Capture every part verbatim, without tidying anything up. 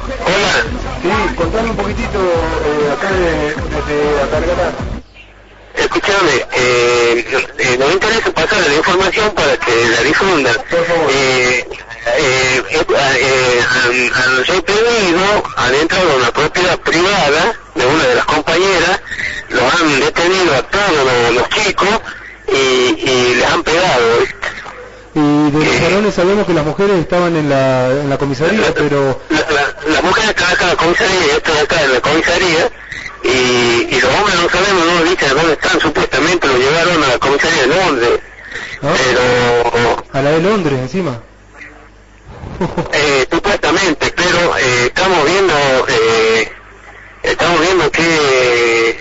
Hola. Sí, contame un poquitito eh, acá de, desde Atargará. Escúchame, eh, eh, no me interesa pasar la información para que la difundan. Por favor. Eh, eh, eh, eh, han, han retenido adentro de una propiedad privada de una de las compañeras, los han detenido a todos los, los chicos y, y les han pegado, ¿viste? Y de los Eh, varones sabemos que las mujeres estaban en la, en la comisaría, la, pero... la, la, la mujer está acá en la comisaría, yo estoy acá en la comisaría, y, y los hombres no sabemos, no nos dicen dónde están, supuestamente lo llevaron a la comisaría de Londres, ¿Ah? pero... A la de Londres, encima. Eh, supuestamente, pero eh, estamos viendo, eh, estamos viendo que,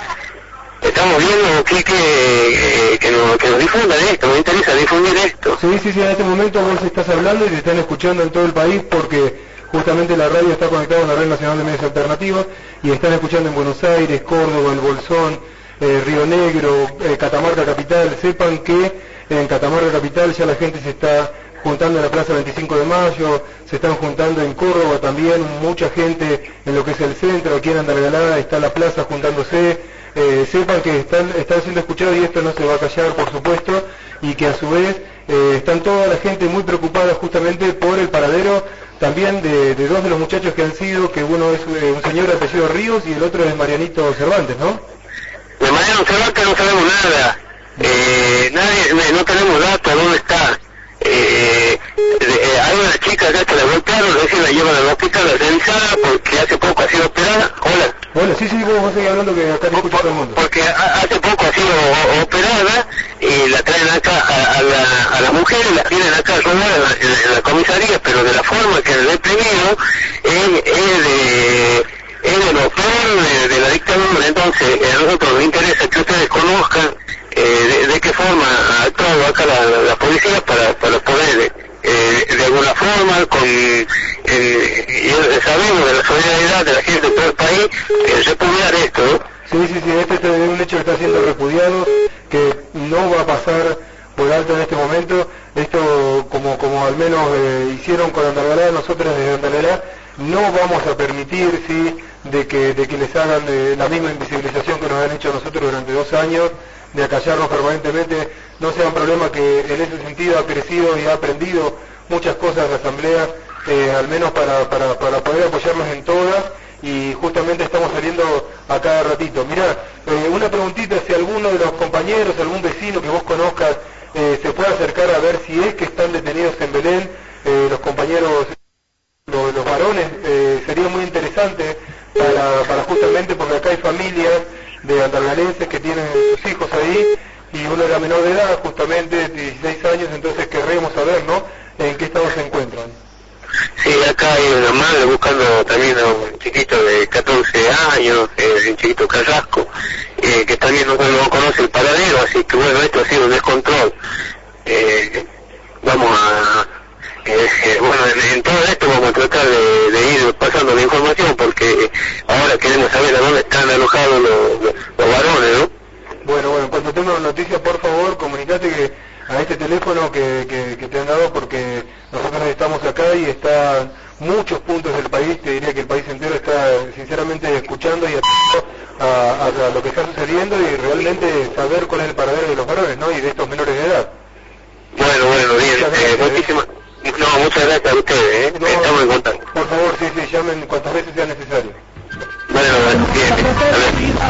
estamos viendo que, que, eh, que, nos, que nos difundan esto, nos interesa difundir esto. Sí, sí, sí, en este momento vos estás hablando y te están escuchando en todo el país porque justamente la radio está conectada a la Red Nacional de Medios Alternativos y están escuchando en Buenos Aires, Córdoba, El Bolsón, eh, Río Negro, eh, Catamarca Capital. Sepan que en Catamarca Capital ya la gente se está juntando en la Plaza veinticinco de Mayo, se están juntando en Córdoba también, mucha gente en lo que es el centro, aquí en Andalgalá está la plaza juntándose. Eh, sepan que están, están siendo escuchados y esto no se va a callar, por supuesto, y que a su vez eh, están toda la gente muy preocupada justamente por el paradero también de, de dos de los muchachos que han sido, que uno es eh, un señor de apellido Ríos y el otro es Marianito Cervantes, ¿no? De Mariano Cervantes no sabemos nada, eh, nadie, no tenemos datos, ¿dónde está? Eh, eh, hay una chica acá que la golpearon, recién la llevan al hospital a revisar porque hace poco ha sido operada. Hola. Hola, sí, sí, vos vas a seguir hablando que acá te escucha todo el mundo. Porque a, hace poco ha sido operada y la traen acá a, a, la, a la mujer y la tienen acá robada en la, en, en la comisaría, pero de la forma que el deprimido es, es de es de lo peor de, de la dictadura. Entonces a nosotros nos interesa que ustedes conozcan eh, de, de qué forma ha actuado acá la, la, la policía para, para poder eh, de alguna forma con eh, y sabemos de la solidaridad de la gente de todo el país eh, repudiar esto, ¿no? Sí, sí, sí, este es un hecho que está siendo repudiado, que no va a pasar por alto en este momento. Esto, como como al menos eh, hicieron con Andalgalá, nosotros desde Andalgalá no vamos a permitir, sí, de que de que les hagan eh, la misma invisibilización que nos han hecho a nosotros durante dos años, de acallarnos permanentemente. No sea un problema que en ese sentido ha crecido y ha aprendido muchas cosas la Asamblea, eh, al menos para, para, para poder apoyarnos en todas, y justamente estamos saliendo a cada ratito. Mirá, eh, una preguntita, si alguno de los compañeros, algún vecino que vos conozcas, eh, se puede acercar a ver si es que están detenidos en Belén, eh, los compañeros, los, los varones, eh, sería muy interesante para, para justamente, porque acá hay familias de andalgalenses que tienen sus hijos ahí, y uno era menor de edad, justamente, dieciséis años, entonces querremos saber, ¿no?, en qué estado se encuentran. Sí, acá hay una madre buscando también a un chiquito de catorce años, eh, un chiquito Carrasco, eh, que también no, no conoce el paradero, así que bueno, esto ha sido un descontrol. Eh, vamos a... Eh, eh, bueno, en, en todo esto vamos a tratar de, de ir pasando la información porque ahora queremos saber a dónde están alojados los, los, los varones, ¿no? Bueno, bueno, cuando tenga noticias, por favor, comunicate que a este teléfono que, que, que te han dado, porque nosotros estamos acá y están muchos puntos del país, te diría que el país entero está sinceramente escuchando y atento a, a, a lo que está sucediendo y realmente saber cuál es el paradero de los varones, ¿no?, y de estos menores de edad. Bueno, bueno, bien, Muchas eh, gracias, muchísimas... No, muchas gracias a ustedes, ¿eh? No, Estamos en contacto. por favor, sí, sí, llamen cuantas veces sea necesario. Bueno, bueno, bien, a ver.